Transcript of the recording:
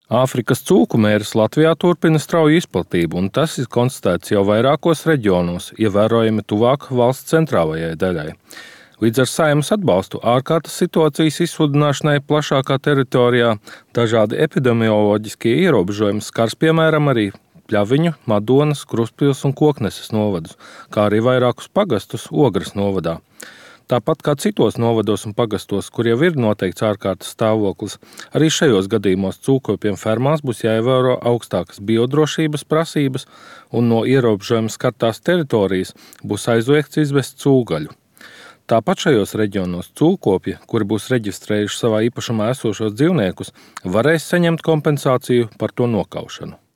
Āfrikas cūku mēris Latvijā turpina strauju izplatību, un tas ir konstatēts jau vairākos reģionos, ievērojami tuvāk valsts centrālajai daļai. Līdz ar Saeimas atbalstu ārkārtas situācijas izsludināšanai plašākā teritorijā dažādi epidemioloģiskie ierobežojumi skars piemēram arī Pļaviņu, Madonas, Krustpils un Kokneses novadus, kā arī vairākus pagastus Ogres novadā. Tāpat kā citos novados un pagastos, kur jau ir noteikts ārkārtas stāvoklis, arī šajos gadījumos cūkopiem fermās būs jāievēro augstākas biodrošības prasības un no ierobežojuma skartās teritorijas būs aizliegts izvest cūgaļu. Tāpat šajos reģionos cūkopji, kuri būs reģistrējuši savā īpašumā esošos dzīvniekus, varēs saņemt kompensāciju par to nokaušanu.